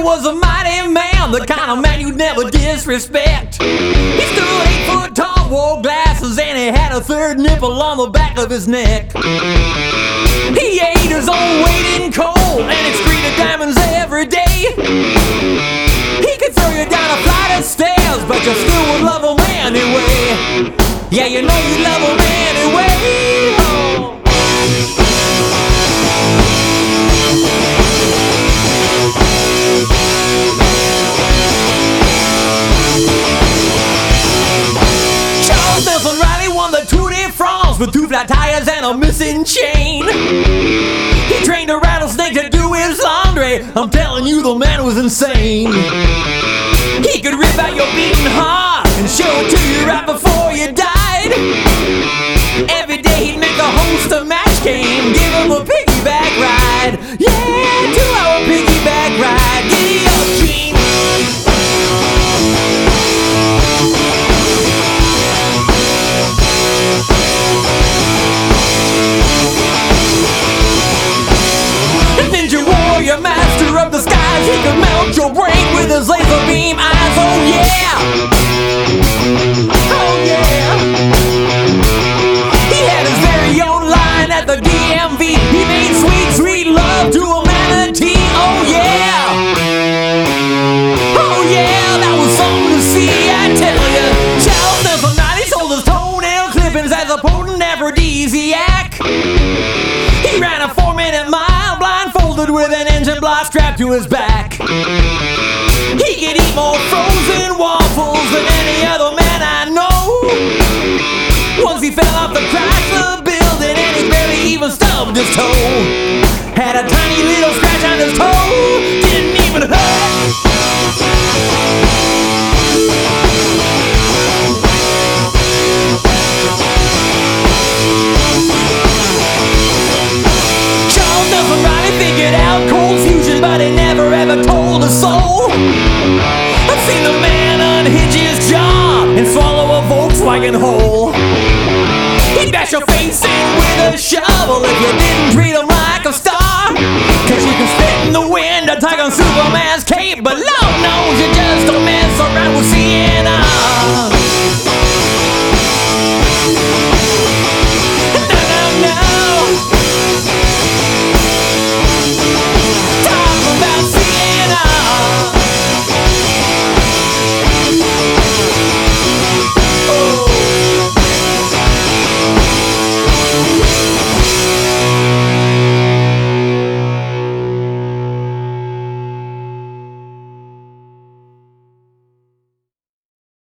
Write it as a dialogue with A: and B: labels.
A: was a mighty man, the kind of man you'd never disrespect. He stood 8 foot tall, wore glasses, and he had a third nipple on the back of his neck. He ate his own weight in coal and excreted diamonds every day. He could throw you down a flight of stairs, but you still would love him anyway. Yeah, you know you love him anyway. Oh. Charles Nelson Riley won the Tour de France with 2 flat tires and a missing chain. He trained a rattlesnake to do his laundry. I'm telling you, the man was insane. He could rip out your beating heart and show it to you right before you died. Every day he'd make a host a match game, give him a piggyback ride. Yeah, 2-hour piggyback ride. Giddy up, Gene. Ninja warrior, master of the skies, he could melt your brain with his laser beam eyes. Oh yeah, oh yeah. He had his very own line at the DMV. He made sweet, sweet love to a manatee. Oh yeah, oh yeah, that was something to see, I tell ya. Charles Nelson Riley sold his toenail clippings as a potent aphrodisiac. He ran a 4-minute mile blindfolded with an engine block strapped to his back. He could eat more frozen waffles than any other man I know. Once he fell off the Chrysler building and he barely even stubbed his toe. Had a tiny little scratch on his toe, didn't even hurt. Figured out cold fusion, but he never ever told a soul. I've seen the man unhinge his jaw and swallow a Volkswagen whole. He'd bash your face in with a shovel if you didn't treat him like a star.